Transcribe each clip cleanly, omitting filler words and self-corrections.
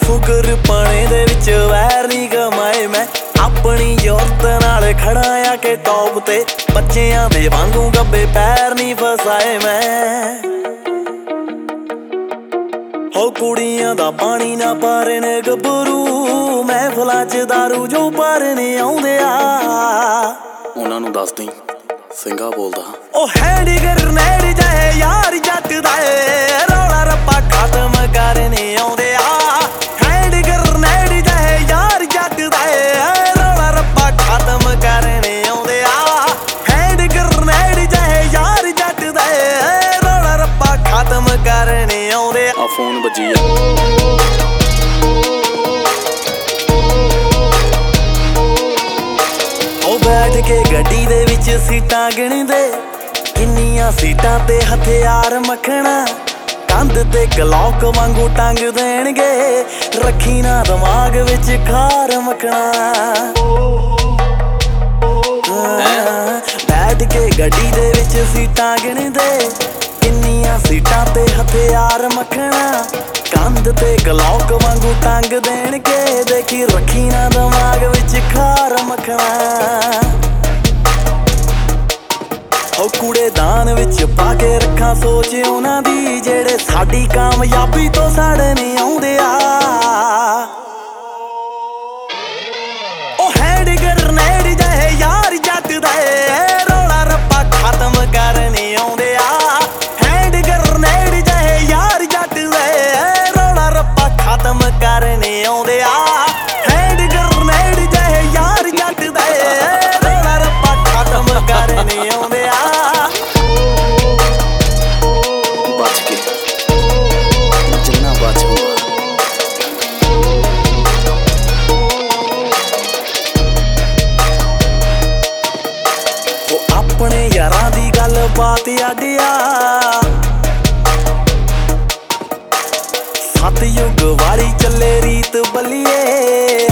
ਫੁਕਰ ਪਾਣੇ ਦੇ ਵਿੱਚ ਵੈਰ ਨਹੀਂ ਕਮਾਏ ਮੈਂ ਆਪਣੀ ਯੂਰਤ ਨਾਲ ਖੜਾ ਆ ਕੇ ਟੌਪ ਤੇ ਬੱਚਿਆਂ ਦੇ ਵਾਂਗੂ ਗੱਬੇ ਪੈਰ ਨਹੀਂ ਫਸਾਏ ਮੈਂ ਹੋ ਕੁੜੀਆਂ ਦਾ ਪਾਣੀ ਨਾ ਪਾਰਨ ਗੱਭਰੂ ਮਹਿਫਲਾਂ 'ਚ ਦਾਰੂ ਜੋ ਭਰਨ ਆਉਂਦੇ ਆ ਉਹਨਾਂ ਨੂੰ ਦੱਸ ਦਈਂ ਸਿੰਘਾ ਬੋਲਦਾ ਉਹ ਹੈਂਡ ਗਰਨੇਡ ਜਾਏ ਯਾਰ ਜੱਟ ਦਾ ਰੌਲਾ ਰੱਪਾ ਖਤਮ ਕਰਨ ਆਉਂਦੇ ਆ ਹੈਂਡ ਗਰਨੇਡ ਜਾਏ ਯਾਰ ਜੱਟ ਦਾ ਰੌਲਾ ਰੱਪਾ ਖਤਮ ਕਰਨ ਆਉਂਦੇ ਆ ਹੈਂਡ ਗਰਨੇਡ ਜਾਏ ਯਾਰ ਜੱਟ ਦਾ ਰੌਲਾ ਰੱਪਾ ਖਤਮ ਕਰਨ ਆਉਂਦੇ ਆ ਫੋਨ ਵੱਜੀ ਆ ਬੈਠ ਕੇ ਗੱਡੀ ਦੇ ਵਿੱਚ ਸੀਟਾਂ ਗਿਣਦੇ ਕਿੰਨੀਆਂ ਸੀਟਾਂ ਤੇ ਹਥਿਆਰ ਮੱਖਣਾ ਕੰਧ ਤੇ ਕਲੌਕ ਵਾਂਗੂ ਟੰਗ ਦੇਣਗੇ ਰੱਖੀ ਨਾ ਦਿਮਾਗ ਵਿੱਚ ਖਾਰ ਮੱਖਣਾ ਬੈਠ ਕੇ ਗੱਡੀ ਦੇ ਵਿੱਚ ਸੀਟਾਂ ਗਿਣਦੇ ਕਿੰਨੀਆਂ ਸੀਟਾਂ ਤੇ ਹਥਿਆਰ ਮੱਖਣਾ ਕੰਧ ਤੇ ਕਲੌਕ ਵਾਂਗੂ ਟੰਗ ਦੇਣਗੇ ਦੇਖੀ ਰੱਖੀ ਨਾ ਦਿਮਾਗ ਵਿੱਚ ਖਾਰ ਮੱਖਣਾ ਉਹ ਕੂੜੇ ਦਾਨ ਵਿੱਚ ਪਾ ਕੇ ਰੱਖਾਂ ਸੋਚ ਉਹਨਾਂ ਦੀ ਜਿਹੜੇ ਸਾਡੀ ਕਾਮਯਾਬੀ ਤੋਂ ਸੜਨ ਆਉਂਦੇ ਆ ਉਹ ਹੈਂਡ ਗਰਨੇਡ ਜਾਏ ਯਾਰ ਜੱਟ ਦਾ ਰੌਲਾ ਰੱਪਾ ਖਤਮ ਕਰਨ ਆਉਂਦੇ ਆ ਹੈਂਡ ਗਰਨੇਡ ਜਾਏ ਯਾਰ ਜੱਟ ਦਾ ਰੌਲਾ ਰੱਪਾ ਖਤਮ ਕਰਨ ਆਉਂਦੇ ਆ ਹੈਂਡ ਗਰਨੇਡ ਜਾਏ ਯਾਰ ਜੱਟ ਦਾ ਰੌਲਾ ਰੱਪਾ ਖਤਮ ਕਰਨ ਆਉਂਦੇ ਆ ਆਪਣੇ ਯਾਰਾਂ ਦੀ ਗੱਲ ਬਾਤ ਅੱਡਿਆ ਸਤਯੁਗ ਵਾਲੀ ਚੱਲੇ ਰੀਤ ਬੱਲੀਏ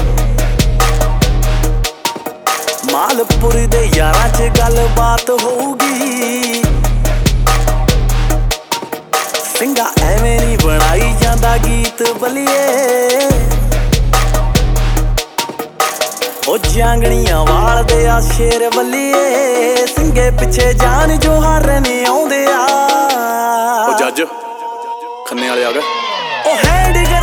ਮਾਲਪੁਰ ਦੇ ਯਾਰਾਂ 'ਚ ਗੱਲ ਬਾਤ ਹੋਊਗੀ ਸਿੰਘਾ ਐਵੇਂ ਨਹੀਂ ਬਣਾਈ ਜਾਂਦਾ ਗੀਤ ਬੱਲੀਏ ਉਹ ਜਾਂਗਣੀਆਂ ਵਾਲਦੇ ਆ ਸ਼ੇਰ ਬੱਲੀਏ ਸਿੰਘੇ ਪਿੱਛੇ ਜਾਨ ਜੋ ਹਾਰਨ ਆਉਂਦੇ ਆ ਉਹ ਜੱਜ ਖੰਨੇ ਵਾਲੇ ਆ ਗਏ ਉਹ ਹੈਂਡ